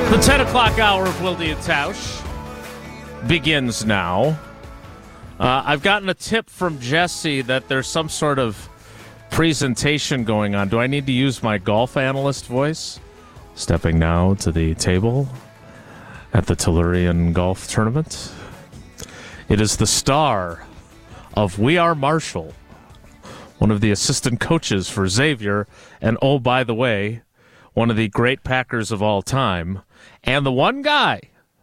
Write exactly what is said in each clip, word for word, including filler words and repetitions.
The ten o'clock hour of Wilde and Tausch begins now. Uh, I've gotten a tip from Jesse that there's some sort of presentation going on. Do I need to use my golf analyst voice? Stepping now to the table at the Tellurian Golf Tournament. It is the star of We Are Marshall, one of the assistant coaches for Xavier, and oh, by the way, one of the great Packers of all time, and the one guy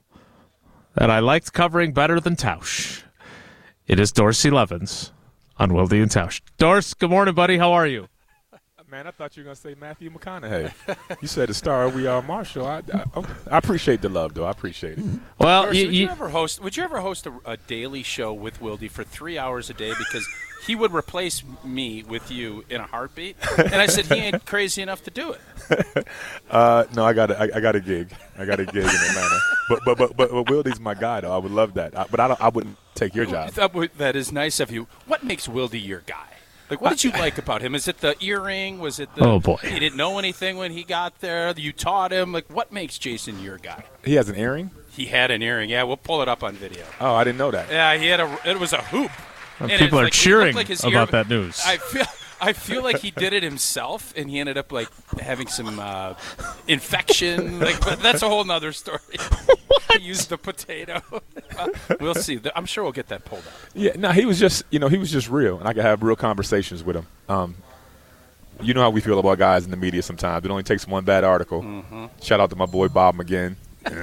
that I liked covering better than Tausch. It is Dorsey Levens on Wilde and Tausch. Dors, good morning, buddy. How are you? Man, I thought you were going to say Matthew McConaughey. You said the star, We Are Marshall. I, I, I appreciate the love, though. I appreciate it. Well, Doris, you, would you, you ever host? Would you ever host a, a daily show with Wilde for three hours a day? Because he would replace me with you in a heartbeat. And I said he ain't crazy enough to do it. uh, no, I got a, I, I got a gig. I got a gig in Atlanta. But but but but, but Wilde's my guy, though. I would love that. I, but I don't, I wouldn't take your job. That, that is nice of you. What makes Wilde your guy? Like, what did you like about him? Is it the earring? Was it the Oh, boy. He didn't know anything when he got there? You taught him? Like, what makes Jason your guy? He has an earring? He had an earring. Yeah, we'll pull it up on video. Oh, I didn't know that. Yeah, he had a. It was a hoop. People it's are like- it cheering looked like his about ear- that news. I feel. I feel like he did it himself, and he ended up like having some uh, infection. Like, but that's a whole nother story. He used the potato. We'll see. I'm sure we'll get that pulled up. Yeah, no, he was just, you know, he was just real, and I could have real conversations with him. Um, you know how we feel about guys in the media sometimes. It only takes one bad article. Mm-hmm. Shout out to my boy Bob McGinn.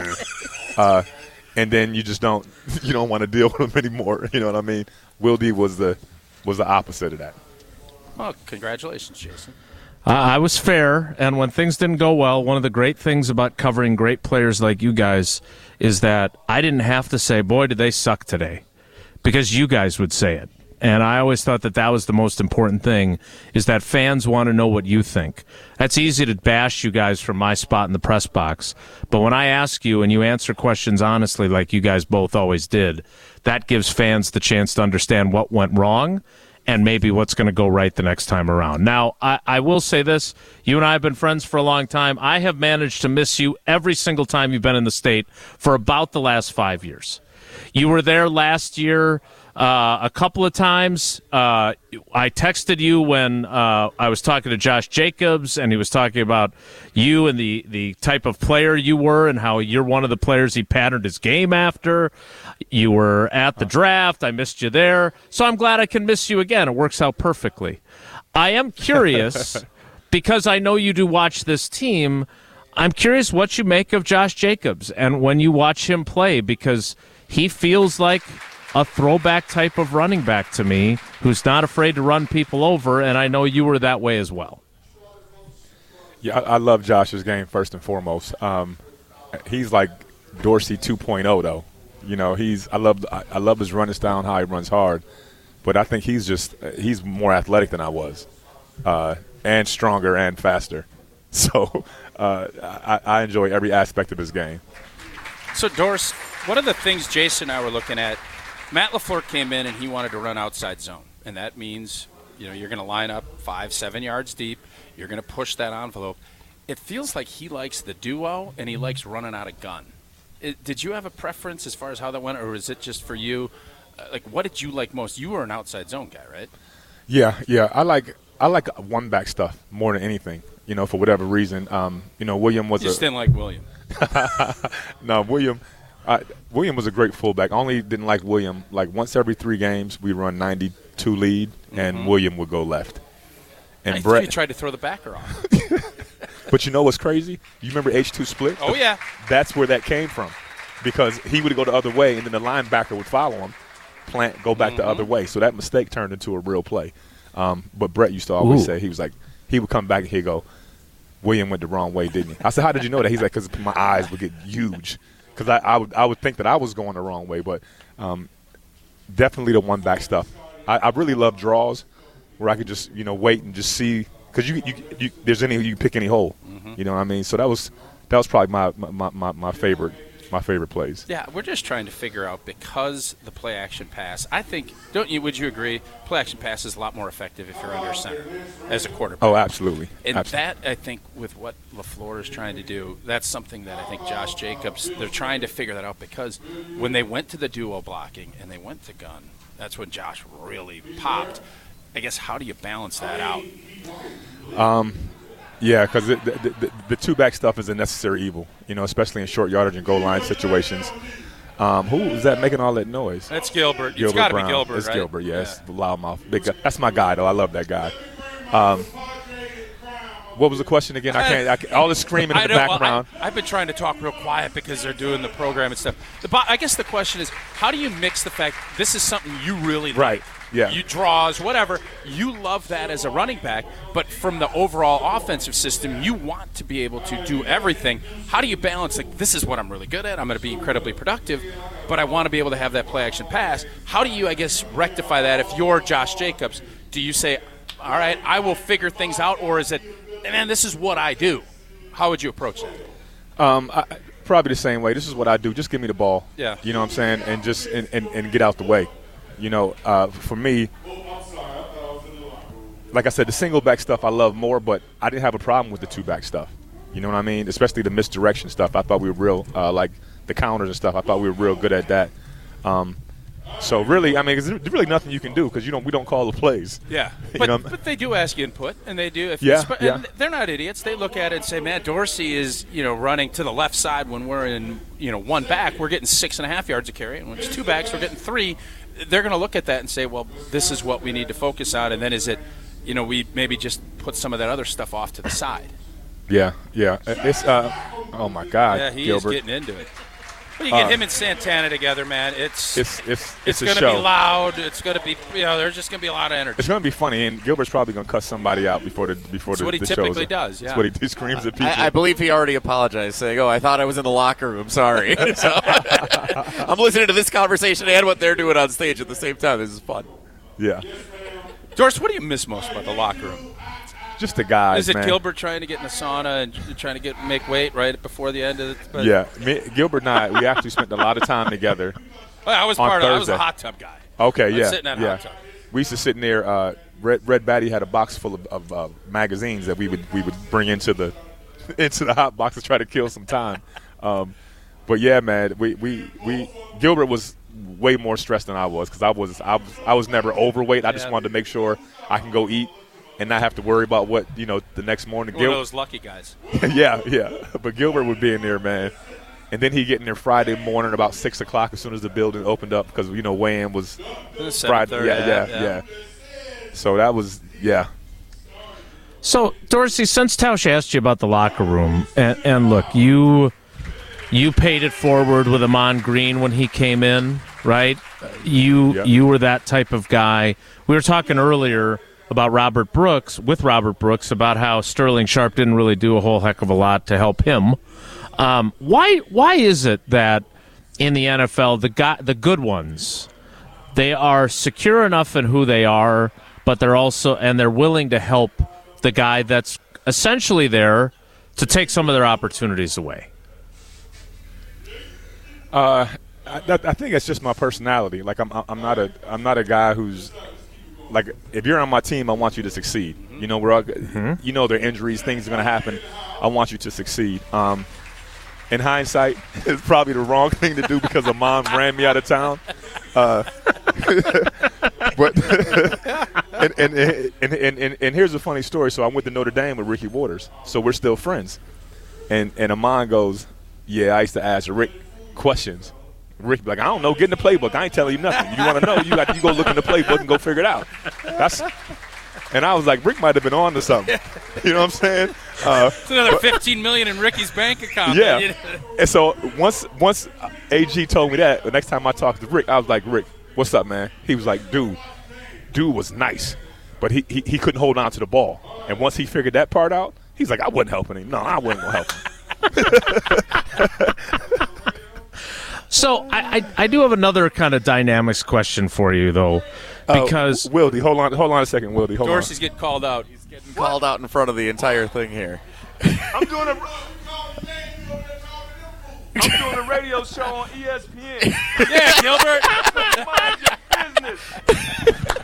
uh, and then you just don't, you don't want to deal with him anymore. You know what I mean? Wilde was the was the opposite of that. Well, congratulations, Jason. Uh, I was fair, and when things didn't go well, one of the great things about covering great players like you guys is that I didn't have to say, boy, did they suck today, because you guys would say it. And I always thought that that was the most important thing, is that fans want to know what you think. That's easy to bash you guys from my spot in the press box, but when I ask you and you answer questions honestly like you guys both always did, that gives fans the chance to understand what went wrong and maybe what's going to go right the next time around. Now, I, I will say this. You and I have been friends for a long time. I have managed to miss you every single time you've been in the state for about the last five years. You were there last year uh, a couple of times. Uh, I texted you when uh, I was talking to Josh Jacobs, and he was talking about you and the, the type of player you were and how you're one of the players he patterned his game after. You were at the draft. I missed you there. So I'm glad I can miss you again. It works out perfectly. I am curious, because I know you do watch this team, I'm curious what you make of Josh Jacobs and when you watch him play, because he feels like a throwback type of running back to me who's not afraid to run people over, and I know you were that way as well. Yeah, I, I love Josh's game first and foremost. Um, he's like Dorsey two point oh, though. You know, he's I love I, I love his running style and how he runs hard, but I think he's just he's more athletic than I was, uh, and stronger and faster. So uh, I, I enjoy every aspect of his game. So, Doris, one of the things Jason and I were looking at, Matt LaFleur came in and he wanted to run outside zone, and that means you know you're going to line up five, seven yards deep. You're going to push that envelope. It feels like he likes the duo and he likes running out of gun. It, did you have a preference as far as how that went, or was it just for you? Uh, like, what did you like most? You were an outside zone guy, right? Yeah, yeah. I like I like one back stuff more than anything. You know, for whatever reason. Um, you know, William was you a just didn't like William. no, William. Uh, William was a great fullback. I only didn't like William. Like once every three games, we run ninety-two lead, and mm-hmm. William would go left. And I Brett you tried to throw the backer off. But you know what's crazy? You remember H two split? Oh, yeah. That's where that came from, because he would go the other way, and then the linebacker would follow him, plant, go back mm-hmm. the other way. So that mistake turned into a real play. Um, but Brett used to always Ooh. say, he was like, he would come back and he'd go, William went the wrong way, didn't he? I said, how did you know that? He's like, because my eyes would get huge. Because I, I, would, I would think that I was going the wrong way. But um, definitely the one-back stuff. I, I really love draws where I could just, you know, wait and just see. Because you, you, you, there's any, you can pick any hole. Mm-hmm. You know what I mean? So that was that was probably my my, my, my favorite my favorite plays. Yeah, we're just trying to figure out, because the play action pass, I think, don't you, would you agree, play action pass is a lot more effective if you're under center as a quarterback. Oh, absolutely. And absolutely. that, I think, with what LaFleur is trying to do, that's something that I think Josh Jacobs, they're trying to figure that out, because when they went to the duo blocking and they went to gun, that's when Josh really popped. I guess, how do you balance that out? Um, yeah, because the, the, the, the two-back stuff is a necessary evil, you know, especially in short yardage and goal line situations. Um, who is that making all that noise? That's Gilbert. Gilbert it's got to Brown. be Gilbert, It's right? Gilbert, yes. Yeah. Loudmouth. Big guy. That's my guy, though. I love that guy. Um, what was the question again? I can't. I can't all the screaming in I the know, well, background. I, I've been trying to talk real quiet because they're doing the program and stuff. The, bo- I guess the question is, how do you mix the fact this is something you really like? Right. Yeah. You draws, whatever. You love that as a running back, but from the overall offensive system, you want to be able to do everything. How do you balance, like, this is what I'm really good at, I'm going to be incredibly productive, but I want to be able to have that play action pass. How do you, I guess, rectify that if you're Josh Jacobs? Do you say, all right, I will figure things out, or is it, man, this is what I do? How would you approach that? Um, I, probably the same way. This is what I do. Just give me the ball. Yeah. You know what I'm saying? And just and, and, and get out the way. You know, uh, for me, like I said, the single back stuff I love more, but I didn't have a problem with the two back stuff. You know what I mean? Especially the misdirection stuff. I thought we were real, uh, like the counters and stuff. I thought we were real good at that. Um, so really, I mean, there's really nothing you can do because you don't. We don't call the plays. Yeah, You but, know? but they do ask input, and they do. If Yeah, it's- yeah. and they're not idiots. They look at it and say, "Man, Dorsey is you know running to the left side when we're in you know one back. We're getting six and a half yards a carry, and when it's two backs, we're getting three." They're going to look at that and say, "Well, this is what we need to focus on." And then is it, you know, we maybe just put some of that other stuff off to the side. Yeah, yeah. It's uh, oh my God, Yeah, he Gilbert. is getting into it. Well, you get Uh, him and Santana together, man. It's It's it's it's, it's a going to show. be loud. It's going to be you know, there's just going to be a lot of energy. It's going to be funny, and Gilbert's probably going to cuss somebody out before the before That's the, what he the typically show's does, yeah. That's what he, he screams at people. I, I believe he already apologized, saying, "Oh, I thought I was in the locker room. Sorry." So, I'm listening to this conversation and what they're doing on stage at the same time. This is fun. Yeah, Doris, what do you miss most about the locker room? just the guys. Is it man. Gilbert trying to get in the sauna and trying to get make weight right before the end of it? But, Yeah, me, Gilbert and I, we actually spent a lot of time together. Well, I was On part of. I was a Thursday. hot tub guy. Okay, I was yeah, sitting at a yeah. hot tub. We used to sit in there. Uh, Red Red Batty had a box full of, of uh, magazines that we would we would bring into the into the hot box to try to kill some time. Um, but yeah, man, we, we we Gilbert was way more stressed than I was because I was I was I was never overweight. I just Yeah. wanted to make sure I can go eat and not have to worry about what you know the next morning. One of Gil- those lucky guys. yeah, yeah. But Gilbert would be in there, man. And then he'd get in there Friday morning about six o'clock as soon as the building opened up because, you know, weigh-in was seven Friday. thirty, Yeah, yeah, yeah, yeah, So that was, yeah. So, Dorsey, since Tausch asked you about the locker room, and, and look, you you paid it forward with Amon Green when he came in, right? You Yep. you were that type of guy. We were talking earlier about Robert Brooks, with Robert Brooks, about how Sterling Sharp didn't really do a whole heck of a lot to help him. Um, why why is it that in the N F L the guy, the good ones, they are secure enough in who they are, but they're also and they're willing to help the guy that's essentially there to take some of their opportunities away? Uh, I, that, I think it's just my personality. Like I'm, I'm not a, I'm not a guy who's like, if you're on my team, I want you to succeed. You know, we're all, Mm-hmm. you know, there are injuries, things are going to happen. I want you to succeed. Um, in hindsight, it's probably the wrong thing to do because Amon ran me out of town. Uh, but and, and, and, and, and, and here's a funny story. So I went to Notre Dame with Ricky Waters. So we're still friends. And and Amon goes, yeah, I used to ask Rick questions. Rick be like, I don't know, get in the playbook. I ain't telling you nothing. You want to know, you got you go look in the playbook and go figure it out. That's and I was like, Rick might have been on to something. You know what I'm saying? Uh, It's another fifteen million in Ricky's bank account. yeah. And so once once A G told me that, the next time I talked to Rick, I was like, Rick, what's up, man? He was like, dude, dude was nice, but he, he, he couldn't hold on to the ball. And once he figured that part out, he's like, I wasn't helping him. No, I wasn't going to help him. So I, I I do have another kind of dynamics question for you though, because uh, Wildy, hold on, hold on a second, Wildy, hold Dorsey's getting called out. He's getting called out in front of the entire thing here. on. I'm doing a. I'm doing a radio show on E S P N. Yeah, Gilbert. Mind your business.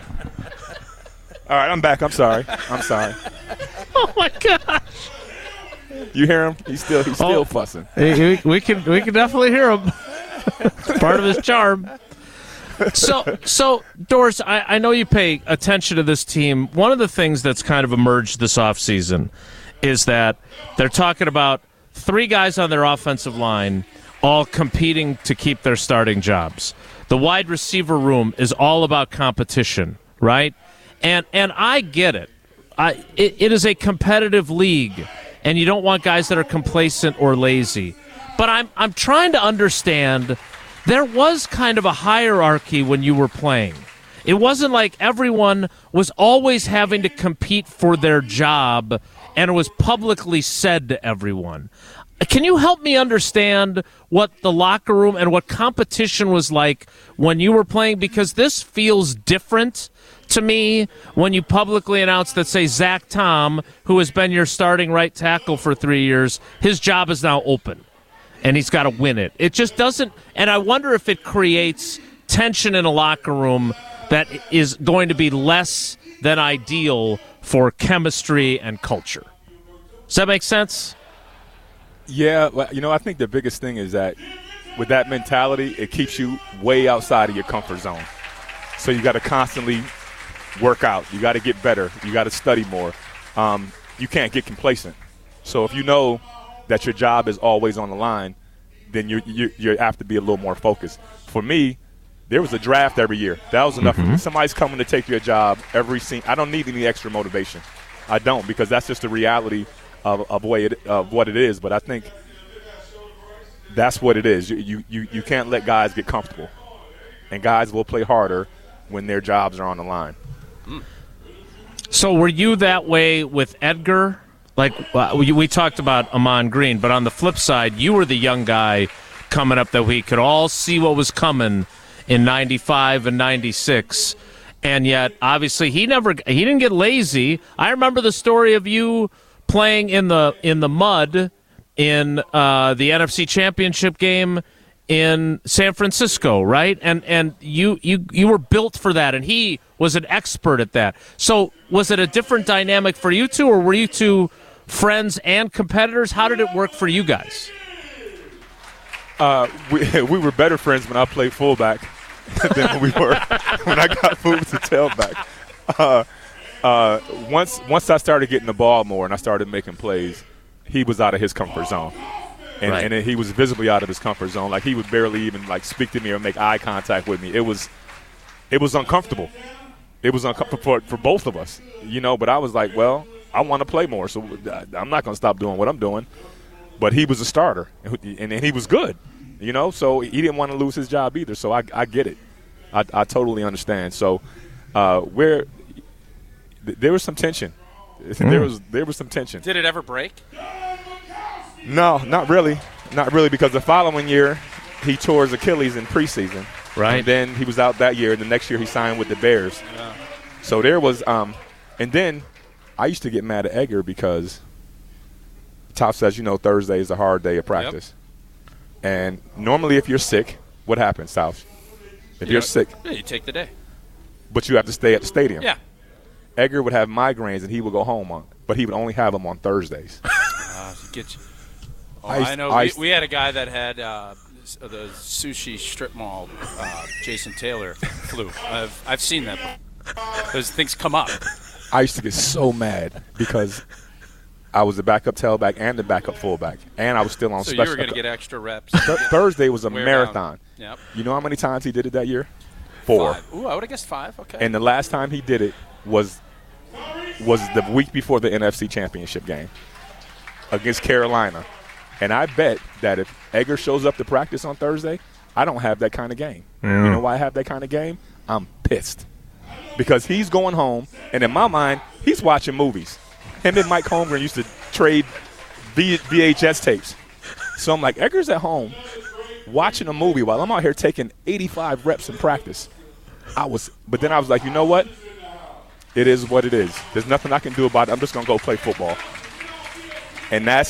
All right, I'm back. I'm sorry. I'm sorry. Oh my gosh! You hear him? He's still he's still Oh. fussing. we, we can we can definitely hear him. It's part of his charm. So, so Doris, I, I know you pay attention to this team. One of the things that's kind of emerged this offseason is that they're talking about three guys on their offensive line all competing to keep their starting jobs. The wide receiver room is all about competition, right? And and I get it. I it, it is a competitive league, and you don't want guys that are complacent or lazy. But I'm I'm trying to understand. There was kind of a hierarchy when you were playing. It wasn't like everyone was always having to compete for their job, and it was publicly said to everyone. Can you help me understand what the locker room and what competition was like when you were playing? Because this feels different to me when you publicly announce that, say, Zach Tom, who has been your starting right tackle for three years, his job is now open. And he's got to win it. It just doesn't, and I wonder if it creates tension in a locker room that is going to be less than ideal for chemistry and culture. Does that make sense? Yeah, well, you know, I think the biggest thing is that with that mentality, it keeps you way outside of your comfort zone. So you got to constantly work out. You got to get better. You got to study more. Um, you can't get complacent. So if you know that your job is always on the line, then you you you have to be a little more focused. For me, there was a draft every year. That was enough. Mm-hmm. Somebody's coming to take your job every scene. I don't need any extra motivation. I don't, because that's just the reality of of way it, of what it is. But I think that's what it is. You you you, you can't let guys get comfortable, and guys will play harder when their jobs are on the line. Mm. So were you that way with Edgar? Like, uh, we, we talked about Amon Green, but on the flip side, you were the young guy coming up that we could all see what was coming in ninety-five and ninety-six, and yet, obviously, he never he didn't get lazy. I remember the story of you playing in the in the mud in uh, the N F C Championship game in San Francisco, right? And and you, you you were built for that, and he was an expert at that. So was it a different dynamic for you two, or were you two friends and competitors? How did it work for you guys? Uh, we we were better friends when I played fullback than we were when I got moved to tailback. Uh, uh, once once I started getting the ball more and I started making plays, he was out of his comfort zone, and Right. and he was visibly out of his comfort zone. Like, he would barely even like speak to me or make eye contact with me. It was it was uncomfortable. It was uncomfortable for for both of us, you know. But I was like, well, I want to play more, so I'm not going to stop doing what I'm doing. But he was a starter, and, and he was good, you know. So he didn't want to lose his job either. So I, I get it. I, I totally understand. So uh, where th- there was some tension. Mm. There was there was some tension. Did it ever break? No, not really, not really. Because the following year, he tore his Achilles in preseason. Right. And then he was out that year. And the next year, he signed with the Bears. Yeah. So there was, um, and then I used to get mad at Edgar because Top says, you know, Thursday is a hard day of practice. Yep. And normally if you're sick, what happens, South? If you you're know, sick. Yeah, you take the day. But you have to stay at the stadium. Yeah. Edgar would have migraines and he would go home on, but he would only have them on Thursdays. Uh, get you. Oh, I, I, know. I, we, we had a guy that had uh, the sushi strip mall, uh, Jason Taylor flu. I've, I've seen that. Those things come up. I used to get so mad because I was the backup tailback and the backup fullback, and I was still on so special. So you were going to get extra reps. Th- Thursday was a Wear marathon. Yep. You know how many times he did it that year? Four. Five. Ooh, I would have guessed five. Okay. And the last time he did it was was the week before the N F C Championship game against Carolina. And I bet that if Edgar shows up to practice on Thursday, I don't have that kind of game. Yeah. You know why I have that kind of game? I'm pissed. Because he's going home, and in my mind, he's watching movies. Him and Mike Holmgren used to trade V H S tapes. So I'm like, Edgar's at home watching a movie while I'm out here taking eighty-five reps in practice. I was, but then I was like, you know what? It is what it is. There's nothing I can do about it. I'm just going to go play football. And that's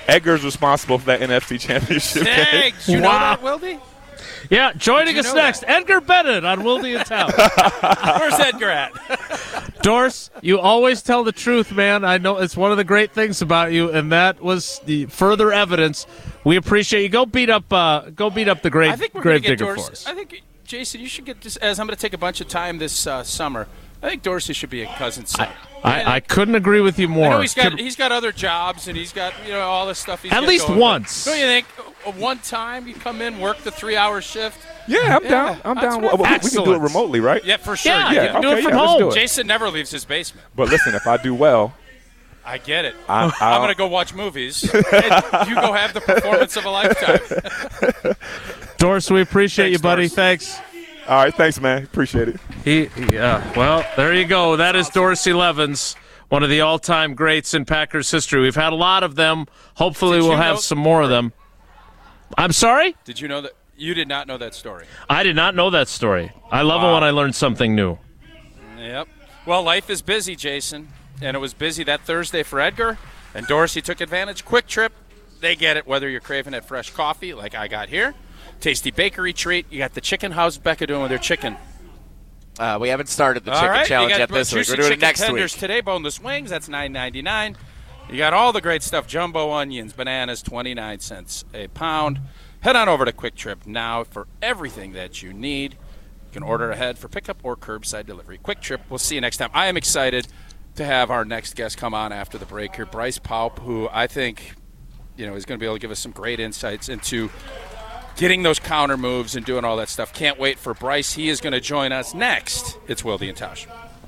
Edgar's responsible for that N F C Championship game. Dang, did you Wow. know that, Wildy? Yeah, joining you us know next, that? Edgar Bennett on Wildy and Town. Where's Edgar at? Dorse, you always tell the truth, man. I know it's one of the great things about you, and that was the further evidence. We appreciate you. Go beat up, uh, go beat up the grave, I think we're going grave to get digger Dorsey. for us. I think, Jason, you should get this, as I'm going to take a bunch of time this uh, summer. I think Dorsey should be a cousin's son. I, I couldn't agree with you more. I know he's got Could- he's got other jobs and he's got you know all this stuff. He's At got least going. once. Don't you think? uh, One time you come in, work the three-hour shift. Yeah, I'm Yeah, down. I'm that's down. right. We, we can do it Excellent. remotely, right? Yeah, for sure. yeah, you you can. can do okay, it from yeah, let's home. do it. Jason never leaves his basement. But listen, if I do well, I get it. I, I'm I'll, going to go watch movies. And you go have the performance of a lifetime. Dorse, we appreciate Thanks, you, buddy. Dorse. Thanks. All right, thanks, man. Appreciate it. He, he uh, well, there you go. That is Dorsey Levens, one of the all-time greats in Packers history. We've had a lot of them. Hopefully, Did you we'll have know- some more of them. I'm sorry? Did you know that? You did not know that story. I did not know that story. I love Wow. it when I learn something new. Yep. Well, life is busy, Jason, and it was busy that Thursday for Edgar. And Dorsey took advantage. Quick Trip, they get it. Whether you're craving that fresh coffee like I got here, tasty bakery treat. You got the chicken. How's Becca doing with her chicken? Uh, we haven't started the All chicken right, challenge you yet got this week. juicy We're doing it chicken next tenders week. today. Boneless wings. That's nine ninety-nine. You got all the great stuff. Jumbo onions, bananas, twenty-nine cents a pound. Head on over to Quick Trip now for everything that you need. You can order ahead for pickup or curbside delivery. Quick Trip. We'll see you next time. I am excited to have our next guest come on after the break here, Bryce Paup, who I think, you know, is going to be able to give us some great insights into getting those counter moves and doing all that stuff. Can't wait for Bryce. He is going to join us next. It's Wildy and Tausch.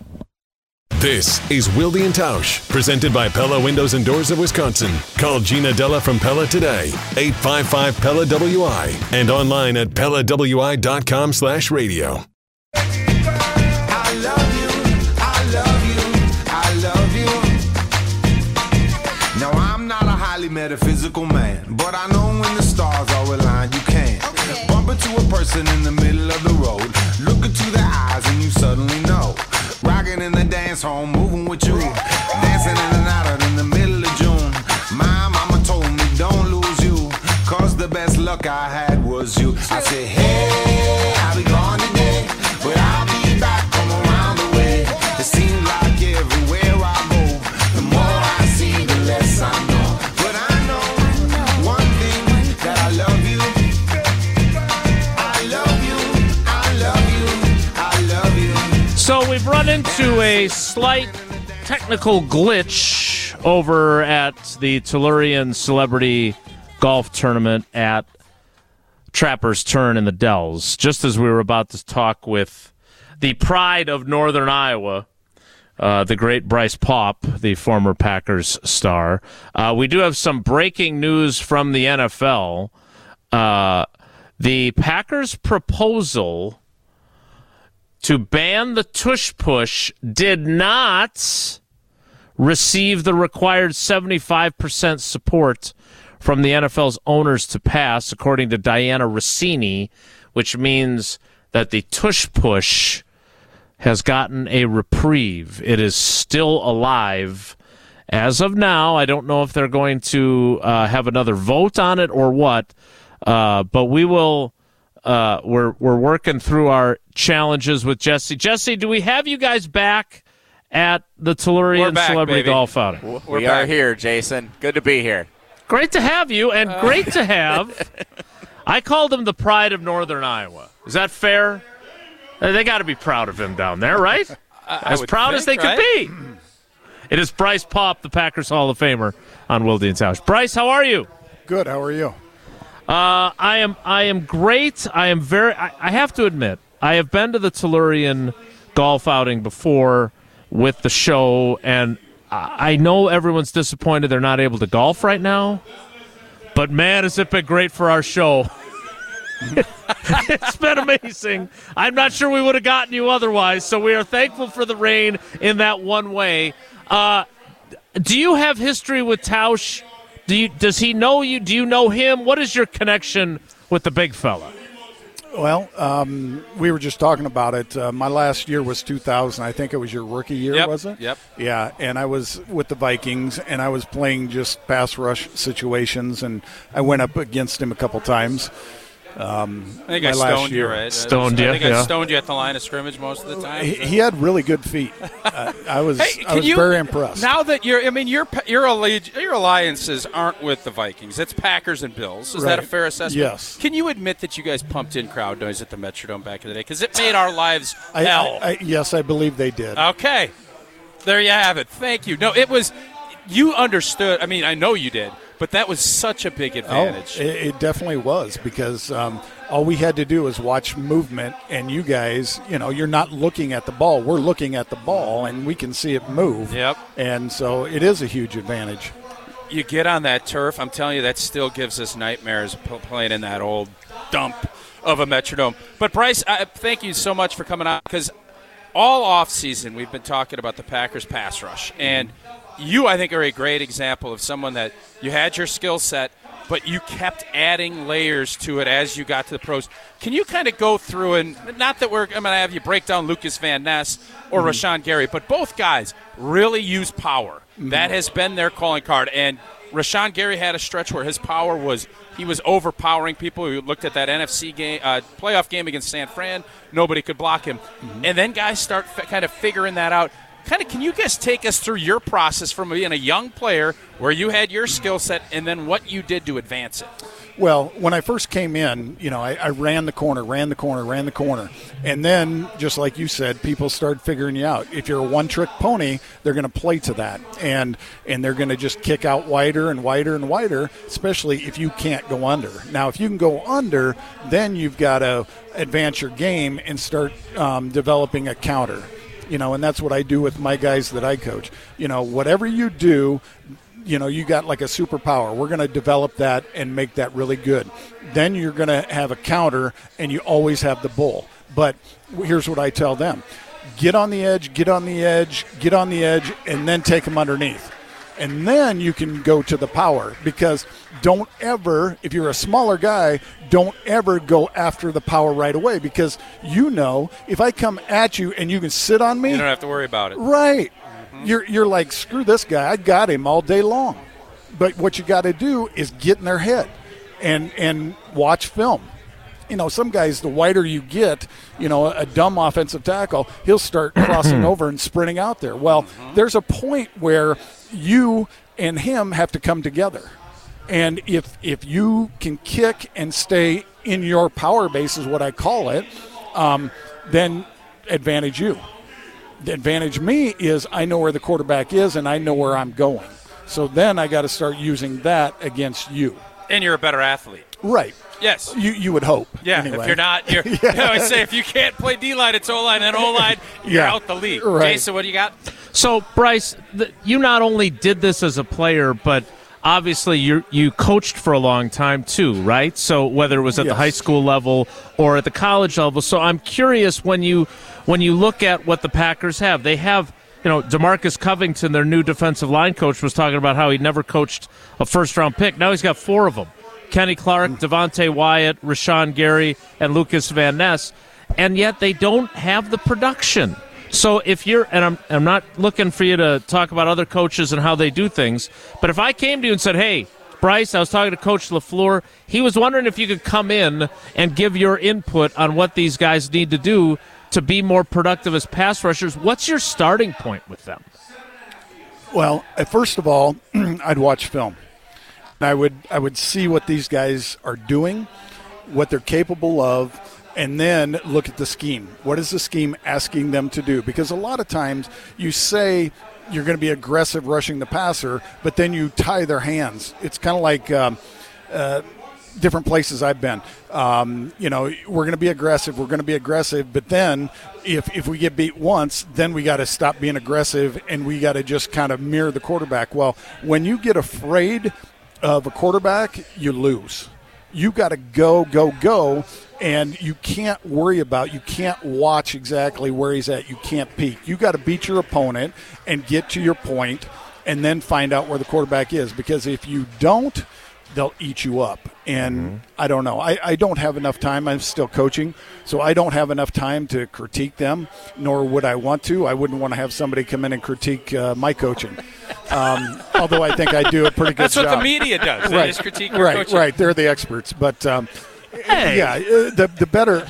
This is Wildy and Tausch, presented by Pella Windows and Doors of Wisconsin. Call Gina Della from Pella today, eight five five P E L L A W I, and online at Pella W I dot com slash radio. I love you, I love you, I love you. Now I'm not a highly metaphysical man, but I know when the stars are aligned, you can. Okay. Bump into a person in the middle of the road, look into their eyes and you suddenly know. Rocking in the dance hall, moving with you, dancing in and out in the middle of June. My mama told me don't lose you, cause the best luck I had was you. I said, hey, I'll be gone today, but I'll be back from around the way. It seems like everywhere I go, the more I see, the less I know. But I know one thing, that I love you. I love you, I love you, I love you. So we've run into a slight technical glitch over at the Tellurian Celebrity Golf Tournament at Trapper's Turn in the Dells. Just as we were about to talk with the pride of Northern Iowa, uh, the great Bryce Paup, the former Packers star. Uh, we do have some breaking news from the N F L. Uh, the Packers' proposal to ban the tush push did not receive the required seventy-five percent support from the N F L's owners to pass, according to Diana Rossini, which means that the tush push has gotten a reprieve. It is still alive. As of now, I don't know if they're going to uh, have another vote on it or what, uh, but we will... Uh, we're we're working through our challenges with Jesse. Jesse, do we have you guys back at the Tellurian We're back, Celebrity baby. Golf Outing? We're we back. are here, Jason. Good to be here. Great to have you, and great to have. I called him the pride of Northern Iowa. Is that fair? Uh, They got to be proud of him down there, right? I As would proud as they think, could right? be. It is Bryce Paup, the Packers Hall of Famer, on Wildy and Tausch. Bryce, how are you? Good. How are you? Uh, I am I am great. I am very I, I have to admit, I have been to the Tellurian golf outing before with the show, and I I know everyone's disappointed they're not able to golf right now. But man, has it been great for our show. It's been amazing. I'm not sure we would have gotten you otherwise, so we are thankful for the rain in that one way. Uh, do you have history with Tausch? Do you, does he know you? Do you know him? What is your connection with the big fella? Well, um, we were just talking about it. Uh, my last year was two thousand. I think it was your rookie year, yep. was it? Yep. Yeah, and I was with the Vikings, and I was playing just pass rush situations, and I went up against him a couple times. Um, I think my I last stoned year. you, right? Stoned I you, think yeah. I stoned you at the line of scrimmage most of the time. He, he had really good feet. uh, I was Hey, I can was you, very impressed. Now that you're, I mean, your your alleg- your alliances aren't with the Vikings. It's Packers and Bills. Is Right. that a fair assessment? Yes. Can you admit that you guys pumped in crowd noise at the Metrodome back in the day? Because it made our lives I, hell. I, I, yes, I believe they did. Okay. There you have it. Thank you. No, it was – you understood. I mean, I know you did, but that was such a big advantage. Oh, it, it definitely was because um, all we had to do was watch movement, and you guys, you know, you're not looking at the ball. We're looking at the ball, and we can see it move. Yep. And so it is a huge advantage. You get on that turf, I'm telling you, that still gives us nightmares p- playing in that old dump of a Metrodome. But, Bryce, I, thank you so much for coming on because all offseason we've been talking about the Packers pass rush. And you, I think, are a great example of someone that you had your skill set, but you kept adding layers to it as you got to the pros. Can you kind of go through, and not that we're I'm going to have you break down Lucas Van Ness or mm-hmm. Rashawn Gary, but both guys really use power. Mm-hmm. That has been their calling card. And Rashawn Gary had a stretch where his power was he was overpowering people. We looked at that N F C game, uh, playoff game against San Fran. Nobody could block him. Mm-hmm. And then guys start f- kind of figuring that out. Kind of, can you guys take us through your process from being a young player where you had your skill set and then what you did to advance it? Well, when I first came in, you know, I, I ran the corner, ran the corner, ran the corner. And then, just like you said, people started figuring you out. If you're a one-trick pony, they're going to play to that. And and they're going to just kick out wider and wider and wider, especially if you can't go under. Now, if you can go under, then you've got to advance your game and start um, developing a counter. You know, and that's what I do with my guys that I coach. You know, whatever you do, you know, you got like a superpower. We're going to develop that and make that really good. Then you're going to have a counter, and you always have the bull. But here's what I tell them. Get on the edge, get on the edge, get on the edge, and then take them underneath. And then you can go to the power because don't ever, if you're a smaller guy, don't ever go after the power right away because you know if I come at you and you can sit on me. You don't have to worry about it. Right. Mm-hmm. You're, you're like, screw this guy. I got him all day long. But what you got to do is get in their head and, and watch film. You know, some guys, the wider you get, you know, a dumb offensive tackle, he'll start crossing over and sprinting out there. Well, mm-hmm. there's a point where you and him have to come together. And if if you can kick and stay in your power base is what I call it, um, then advantage you. The advantage me is I know where the quarterback is and I know where I'm going. So then I got to start using that against you. And you're a better athlete. Right. Yes. You you would hope. Yeah, anyway. if you're not, you're, yeah. you know, I say if you can't play D-line, it's O-line, and O-line, you're yeah. out the league. Right. Jason, what do you got? So, Bryce, the, you not only did this as a player, but obviously you you coached for a long time too, right? So whether it was at yes. the high school level or at the college level. So I'm curious when you when you look at what the Packers have. They have, you know, DeMarcus Covington, their new defensive line coach, was talking about how he never coached a first-round pick. Now he's got four of them. Kenny Clark, Devontae Wyatt, Rashawn Gary, and Lucas Van Ness, and yet they don't have the production. So if you're, and I'm I'm not looking for you to talk about other coaches and how they do things, but if I came to you and said, hey, Bryce, I was talking to Coach LaFleur, he was wondering if you could come in and give your input on what these guys need to do to be more productive as pass rushers. What's your starting point with them? Well, first of all, I'd watch film. I would I would see what these guys are doing, what they're capable of, and then look at the scheme. What is the scheme asking them to do? Because a lot of times you say you're going to be aggressive rushing the passer, but then you tie their hands. It's kind of like um, uh, different places I've been. Um, you know, we're going to be aggressive, we're going to be aggressive, but then if, if we get beat once, then we got to stop being aggressive and we got to just kind of mirror the quarterback. Well, when you get afraid of a quarterback, you lose. You got to go, go, go, and you can't worry about, you can't watch exactly where he's at. You can't peek. You got to beat your opponent and get to your point and then find out where the quarterback is. Because if you don't, they'll eat you up. And mm-hmm. I don't know. I, I don't have enough time. I'm still coaching, so I don't have enough time to critique them, nor would I want to. I wouldn't want to have somebody come in and critique uh, my coaching. Um, although I think I do a pretty good That's job. That's what the media does. They right. just critique your right, coaching. Right, they're the experts. But, um, hey. yeah, the, the better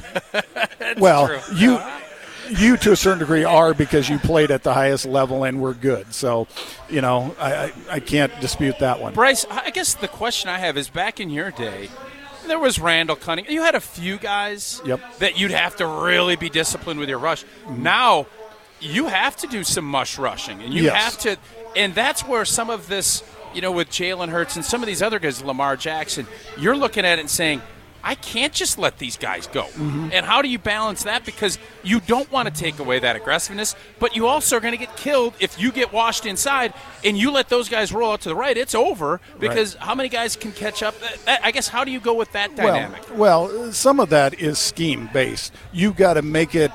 – well, true. you – You, to a certain degree, are because you played at the highest level and were good. So, you know, I, I, I can't dispute that one. Bryce, I guess the question I have is back in your day, there was Randall Cunningham. You had a few guys yep. that you'd have to really be disciplined with your rush. Mm-hmm. Now, you have to do some mush rushing. And you yes. have to – and that's where some of this, you know, with Jalen Hurts and some of these other guys, Lamar Jackson, you're looking at it and saying – I can't just let these guys go. Mm-hmm. And how do you balance that? Because you don't want to take away that aggressiveness, but you also are going to get killed if you get washed inside and you let those guys roll out to the right. It's over because right. how many guys can catch up? I guess how do you go with that dynamic? Well, well some of that is scheme-based. You've got to make it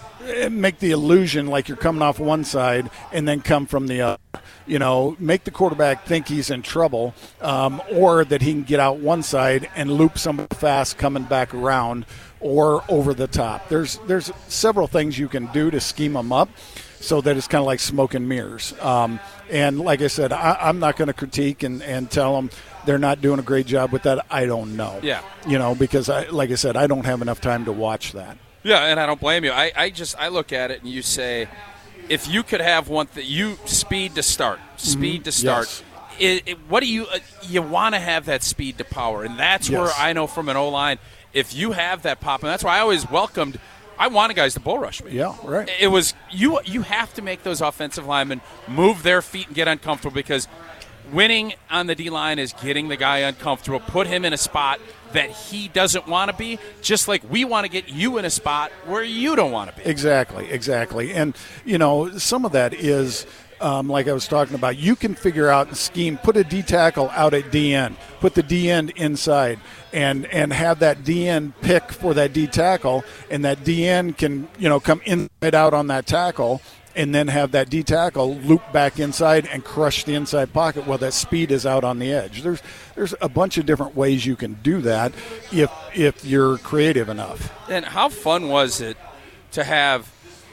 make the illusion like you're coming off one side and then come from the other. You know, make the quarterback think he's in trouble, um, or that he can get out one side and loop somebody fast coming back around or over the top. There's there's several things you can do to scheme them up so that it's kind of like smoke and mirrors. Um, and like I said, I, I'm not going to critique and, and tell them they're not doing a great job with that. I don't know. Yeah. You know, because, I, like I said, I don't have enough time to watch that. Yeah, and I don't blame you. I, I just I look at it and you say, if you could have one that you speed to start, speed mm-hmm. to start. Yes. It, it, what do you uh, you want to have that speed to power, and that's yes. where I know from an O line, if you have that pop, and that's why I always welcomed. I wanted guys to bull rush me. Yeah, right. It was you. You have to make those offensive linemen move their feet and get uncomfortable because winning on the D line is getting the guy uncomfortable, put him in a spot that he doesn't want to be, just like we want to get you in a spot where you don't want to be. Exactly, exactly. And, you know, some of that is, um, like I was talking about, you can figure out and scheme, put a D tackle out at D end, put the D end inside, and, and have that D end pick for that D tackle, and that D end can, you know, come inside out on that tackle, and then have that D tackle loop back inside and crush the inside pocket while that speed is out on the edge. There's there's a bunch of different ways you can do that if if you're creative enough. And how fun was it to have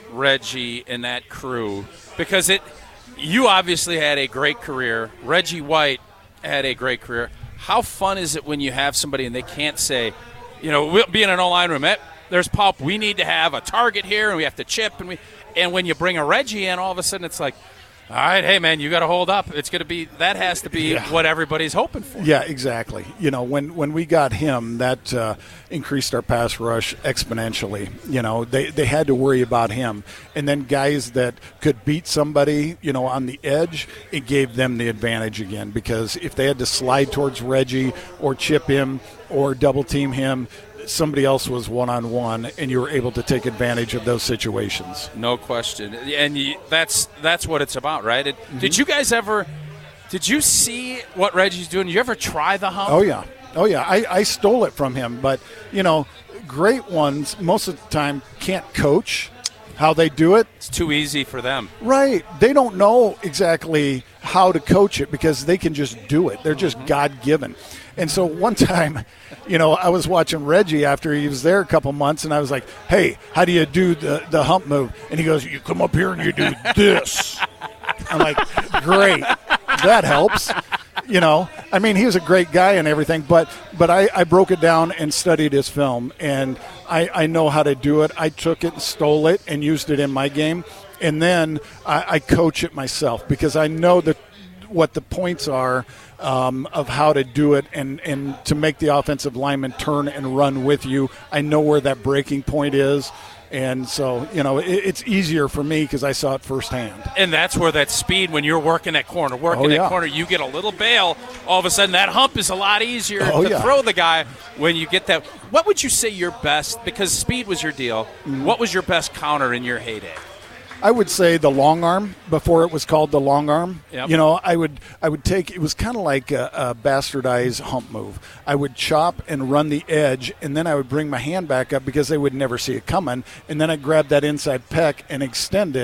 Reggie and that crew? Because it, you obviously had a great career. Reggie White had a great career. How fun is it when you have somebody and they can't say, you know, we'll be in an O-line room, there's pulp, we need to have a target here and we have to chip and we – and when you bring a Reggie in, all of a sudden it's like, all right, hey, man, you got to hold up. It's going to be – that has to be yeah. what everybody's hoping for. Yeah, exactly. You know, when, when we got him, that uh, increased our pass rush exponentially. You know, they, they had to worry about him. And then guys that could beat somebody, you know, on the edge, it gave them the advantage again because if they had to slide towards Reggie or chip him or double team him – somebody else was one-on-one, and you were able to take advantage of those situations. No question. And you, that's that's what it's about, right? It, mm-hmm. Did you guys ever – did you see what Reggie's doing? Did you ever try the hump? Oh, yeah. Oh, yeah. I, I stole it from him. But, you know, great ones most of the time can't coach how they do it. It's too easy for them. Right. They don't know exactly how to coach it because they can just do it. They're just mm-hmm. God-given. And so one time, you know, I was watching Reggie after he was there a couple months, and I was like, hey, how do you do the, the hump move? And he goes, you come up here and you do this. I'm like, great. That helps. You know, I mean, he was a great guy and everything, but but I, I broke it down and studied his film, and I, I know how to do it. I took it and stole it and used it in my game, and then I, I coach it myself because I know that what the points are um, of how to do it and, and to make the offensive lineman turn and run with you. I know where that breaking point is. And so, you know, it, it's easier for me because I saw it firsthand. And that's where that speed, when you're working that corner, working oh, yeah. that corner, you get a little bail. All of a sudden, that hump is a lot easier oh, to yeah. throw the guy when you get that. What would you say your best, because speed was your deal, mm-hmm. what was your best counter in your heyday? I would say the long arm before it was called the long arm. Yep. You know, I would I would take, it was kind of like a, a bastardized hump move. I would chop and run the edge, and then I would bring my hand back up because they would never see it coming, and then I'd grab that inside pec and extend it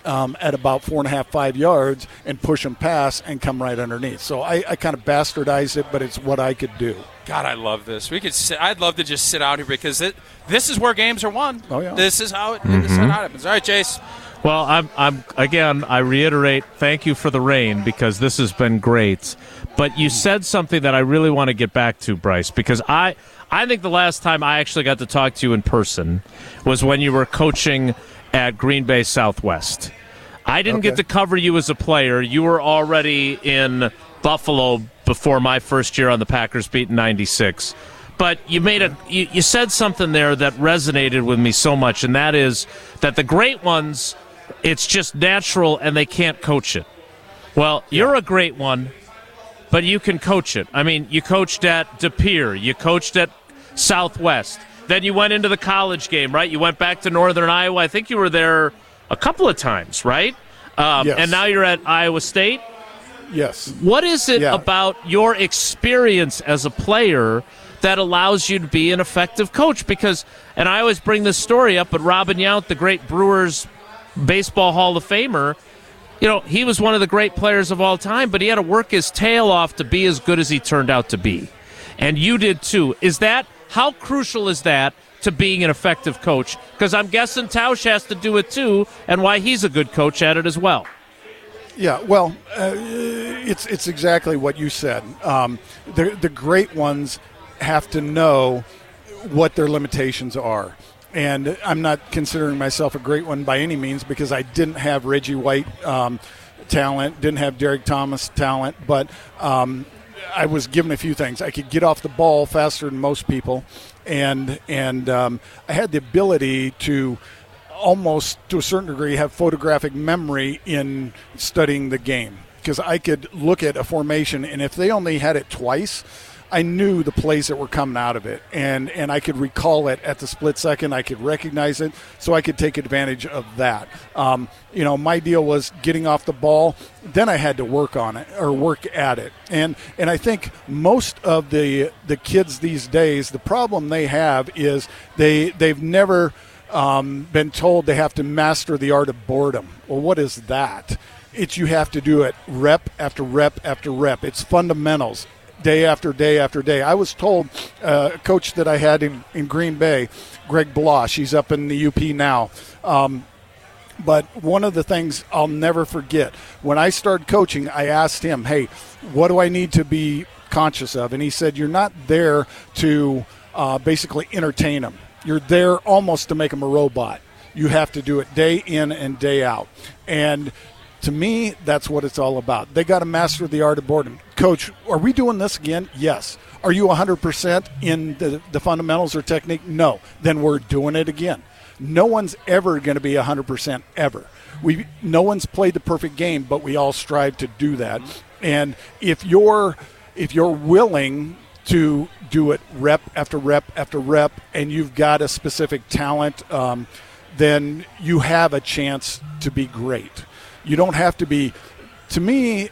um, at about four and a half, five yards and push them past and come right underneath. So I, I kind of bastardized it, but it's what I could do. God, I love this. We could. Sit, I'd love to just sit out here because it, this is where games are won. Oh, yeah. This is how it, mm-hmm. this is how it happens. All right, Jace. Well, I'm, I'm again, I reiterate, thank you for the rain because this has been great. But you said something that I really want to get back to, Bryce, because I, I think the last time I actually got to talk to you in person was when you were coaching at Green Bay Southwest. I didn't okay. get to cover you as a player. You were already in Buffalo before my first year on the Packers beat in ninety-six. But you made a you, you said something there that resonated with me so much, and that is that the great ones, it's just natural and they can't coach it. Well, you're a great one, but you can coach it. I mean, you coached at De Pere, you coached at Southwest. Then you went into the college game, right? You went back to Northern Iowa. I think you were there a couple of times, right? Um, yes. And now you're at Iowa State. Yes. What is it yeah. about your experience as a player that allows you to be an effective coach? Because, and I always bring this story up, but Robin Yount, the great Brewers Baseball Hall of Famer, you know, he was one of the great players of all time, but he had to work his tail off to be as good as he turned out to be. And you did too. Is that, how crucial is that to being an effective coach? Because I'm guessing Tausch has to do it too, and why he's a good coach at it as well. Yeah, well, uh, it's it's exactly what you said. Um, the the great ones have to know what their limitations are. And I'm not considering myself a great one by any means because I didn't have Reggie White um, talent, didn't have Derek Thomas talent, but um, I was given a few things. I could get off the ball faster than most people, and and um, I had the ability to almost to a certain degree have photographic memory in studying the game because I could look at a formation, and if they only had it twice, I knew the plays that were coming out of it, and, and I could recall it at the split second. I could recognize it, so I could take advantage of that. Um, you know, my deal was getting off the ball. Then I had to work on it or work at it. And and I think most of the the kids these days, the problem they have is they they've never um, been told they have to master the art of boredom. Well, what is that? It's you have to do it rep after rep after rep. It's fundamentals. Day after day after day. I was told uh, a coach that I had in, in Green Bay, Greg Blosh, he's up in the U P now. Um, but one of the things I'll never forget, when I started coaching, I asked him, hey, what do I need to be conscious of? And he said, you're not there to uh, basically entertain them. You're there almost to make them a robot. You have to do it day in and day out. And to me, that's what it's all about. They got to master the art of boredom. Coach, are we doing this again? Yes. Are you one hundred percent in the, the fundamentals or technique? No. Then we're doing it again. No one's ever going to be one hundred percent ever. We, no one's played the perfect game, but we all strive to do that. And if you're if you're willing to do it rep after rep after rep, and you've got a specific talent, um, then you have a chance to be great. You don't have to be, to me,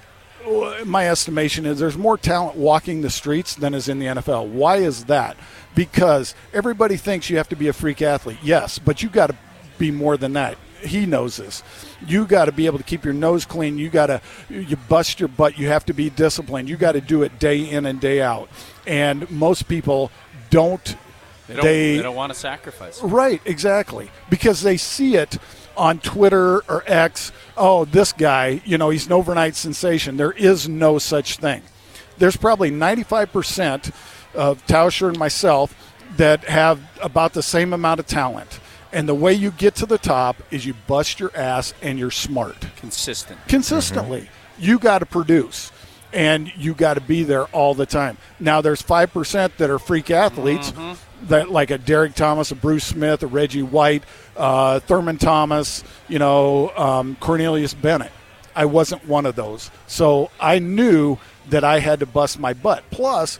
my estimation is there's more talent walking the streets than is in the N F L. Why is that? Because everybody thinks you have to be a freak athlete. Yes, but you got to be more than that. He knows this. You got to be able to keep your nose clean. You got to, you bust your butt. You have to be disciplined. You got to do it day in and day out. And most people don't. They don't, they, they don't want to sacrifice. Right, exactly. Because they see it on Twitter or X, oh, this guy, you know, he's an overnight sensation. There is no such thing. There's probably ninety-five percent of Tauscher and myself that have about the same amount of talent. And the way you get to the top is you bust your ass and you're smart. Consistent. Consistently. Mm-hmm. You got to produce. And you got to be there all the time. Now, there's five percent that are freak athletes, mm-hmm. that like a Derek Thomas, a Bruce Smith, a Reggie White, uh, Thurman Thomas, you know, um, Cornelius Bennett. I wasn't one of those. So I knew that I had to bust my butt. Plus,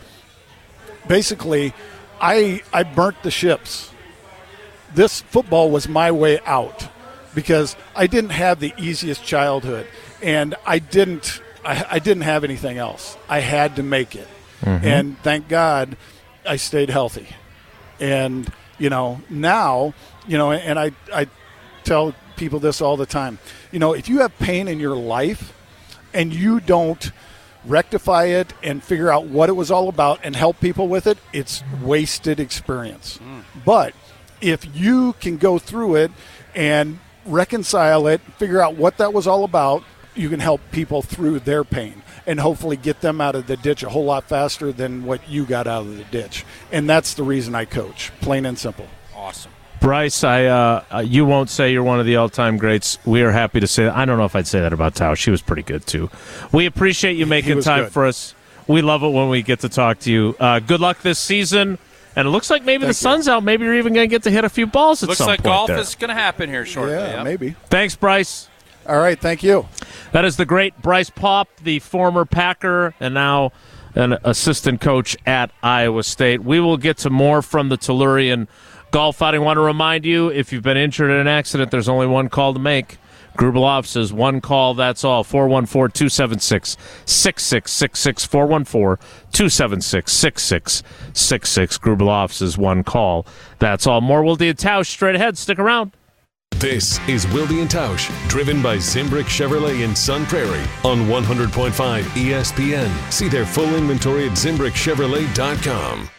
basically, I I burnt the ships. This football was my way out because I didn't have the easiest childhood, and I didn't – I, I didn't have anything else. I had to make it. Mm-hmm. And thank God I stayed healthy. And, you know, now, you know, and I, I tell people this all the time. You know, if you have pain in your life and you don't rectify it and figure out what it was all about and help people with it, it's wasted experience. Mm. But if you can go through it and reconcile it, figure out what that was all about, you can help people through their pain and hopefully get them out of the ditch a whole lot faster than what you got out of the ditch. And that's the reason I coach, plain and simple. Awesome. Bryce, I uh, you won't say you're one of the all-time greats. We are happy to say that. I don't know if I'd say that about Tao. She was pretty good, too. We appreciate you making time good. for us. We love it when we get to talk to you. Uh, good luck this season. And it looks like maybe Thank the sun's you. out. Maybe you're even going to get to hit a few balls at looks some like point golf there. is going to happen here shortly. Yeah, yep. maybe. Thanks, Bryce. All right, thank you. That is the great Bryce Paup, the former Packer and now an assistant coach at Iowa State. We will get to more from the Tellurian golf outing. I want to remind you, if you've been injured in an accident, there's only one call to make. Grubelov says one call, that's all. four one four, two seven six, six six six six, four one four, two seven six, six six six six. Grubelov says one call, that's all. More Wilde and Tausch straight ahead. Stick around. This is Wilde and Tausch, driven by Zimbrick Chevrolet in Sun Prairie on one hundred point five E S P N. See their full inventory at zimbrick chevrolet dot com.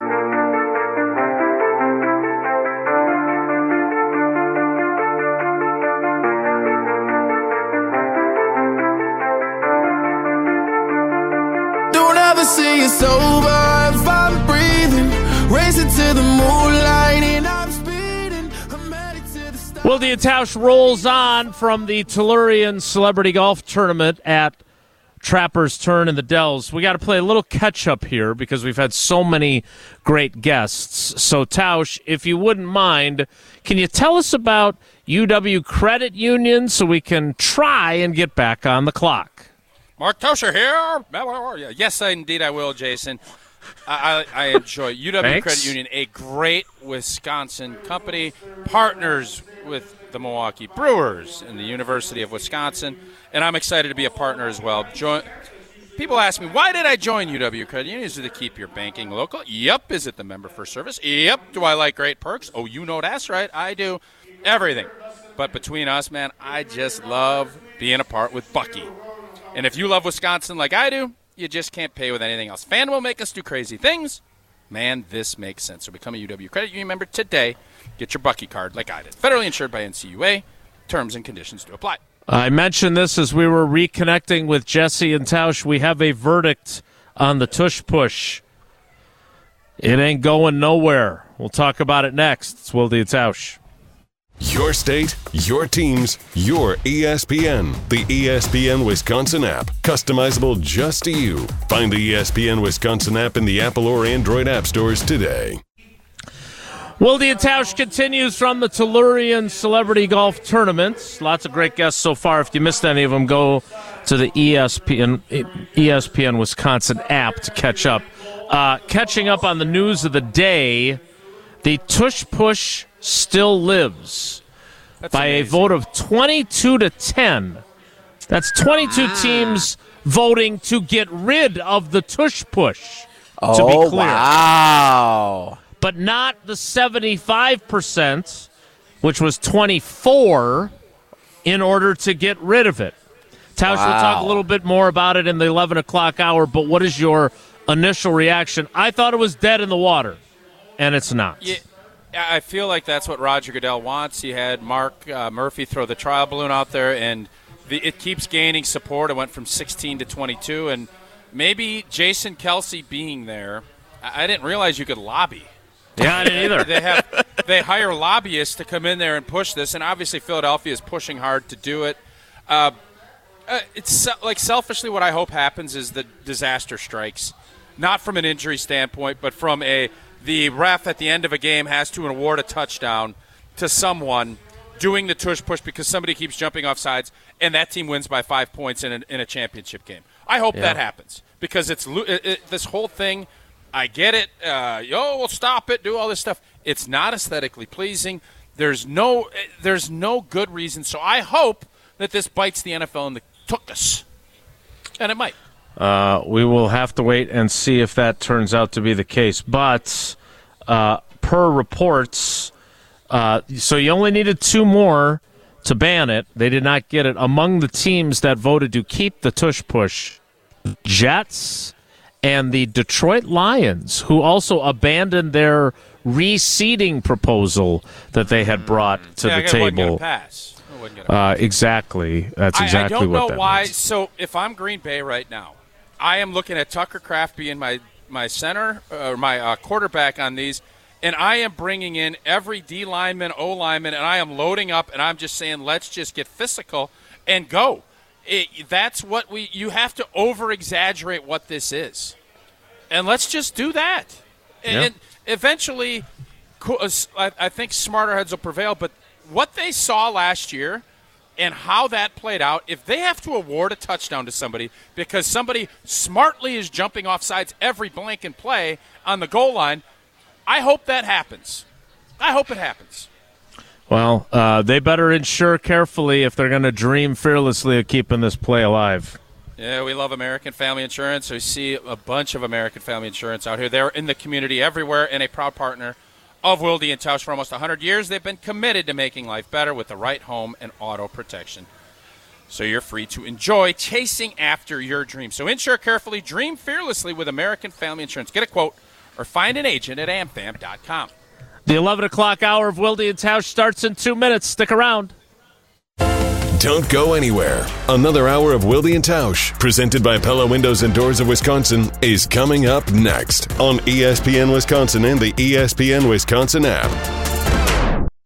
See you sober if I'm breathing, racing to the moonlight and I'm speeding. I'm headed to the stars. Wilde and Tausch rolls on from the Tellurian Celebrity Golf Tournament at Trapper's Turn in the Dells. We got to play a little catch-up here because we've had so many great guests. So, Tausch, if you wouldn't mind, can you tell us about U W Credit Union so we can try and get back on the clock? Mark Tosher here. Yes, indeed I will, Jason. I, I, I enjoy U W Thanks. Credit Union, a great Wisconsin company, partners with the Milwaukee Brewers and the University of Wisconsin, and I'm excited to be a partner as well. Join, people ask me, why did I join U W Credit Union? Is it to keep your banking local? Yep. Is it the member first service? Yep. Do I like great perks? Oh, you know that's right. I do. Everything. But between us, man, I just love being a part with Bucky. And if you love Wisconsin like I do, you just can't pay with anything else. Fan will make us do crazy things. Man, this makes sense. So become a U W Credit Union member today. Get your Bucky card like I did. Federally insured by N C U A. Terms and conditions do apply. I mentioned this as we were reconnecting with Jesse and Tausch. We have a verdict on the tush push. It ain't going nowhere. We'll talk about it next. It's Wilde and Tausch. Your state, your teams, your E S P N. The E S P N Wisconsin app. Customizable just to you. Find the E S P N Wisconsin app in the Apple or Android app stores today. Wilde and Tausch continues from the Tellurian Celebrity Golf Tournament. Lots of great guests so far. If you missed any of them, go to the E S P N E S P N Wisconsin app to catch up. Uh, catching up on the news of the day, the tush push still lives. That's by amazing. A vote of twenty-two to ten. That's twenty-two ah. teams voting to get rid of the tush push. Oh, to be clear. Wow. But not the seventy-five percent, which was twenty-four, in order to get rid of it. Tausch wow. will talk a little bit more about it in the eleven o'clock hour, but what is your initial reaction? I thought it was dead in the water, and it's not. Yeah. I feel like that's what Roger Goodell wants. He had Mark uh, Murphy throw the trial balloon out there, and the, it keeps gaining support. It went from sixteen to twenty-two, and maybe Jason Kelce being there, I, I didn't realize you could lobby. Yeah, I didn't either. they have they hire lobbyists to come in there and push this, and obviously Philadelphia is pushing hard to do it. Uh, uh, it's like selfishly, what I hope happens is the disaster strikes, not from an injury standpoint, but from a the ref at the end of a game has to award a touchdown to someone doing the tush push because somebody keeps jumping off sides, and that team wins by five points in a, in a championship game. I hope yeah. that happens because it's it, it, this whole thing. I get it. Uh, Yo, we'll stop it. Do all this stuff. It's not aesthetically pleasing. There's no there's no good reason. So I hope that this bites the N F L in the tuchus, and it might. Uh, we will have to wait and see if that turns out to be the case. But uh, per reports, uh, so you only needed two more to ban it. They did not get it. Among the teams that voted to keep the tush push, Jets and the Detroit Lions, who also abandoned their reseeding proposal that they had brought to yeah, the I table. wasn't gonna pass. I wasn't gonna pass. Uh, exactly. That's exactly I, I don't what know that why. means. So if I'm Green Bay right now, I am looking at Tucker Kraft being my my center or my uh, quarterback on these, and I am bringing in every D lineman, O lineman, and I am loading up, and I'm just saying, let's just get physical and go. It, that's what we. You have to over exaggerate what this is, and let's just do that. And, Yeah. and eventually, I, I think smarter heads will prevail. But what they saw last year and how that played out, if they have to award a touchdown to somebody because somebody smartly is jumping off sides every blanking play on the goal line, I hope that happens. I hope it happens. Well, uh, they better ensure carefully if they're going to dream fearlessly of keeping this play alive. Yeah, we love American Family Insurance. We see a bunch of American Family Insurance out here. They're in the community everywhere and a proud partner of Wilde and Tausch for almost one hundred years. They've been committed to making life better with the right home and auto protection. So you're free to enjoy chasing after your dreams. So insure carefully, dream fearlessly with American Family Insurance. Get a quote or find an agent at am fam dot com. The eleven o'clock hour of Wilde and Tausch starts in two minutes. Stick around. Don't go anywhere. Another hour of Wilde and Tausch, presented by Pella Windows and Doors of Wisconsin, is coming up next on E S P N Wisconsin and the E S P N Wisconsin app.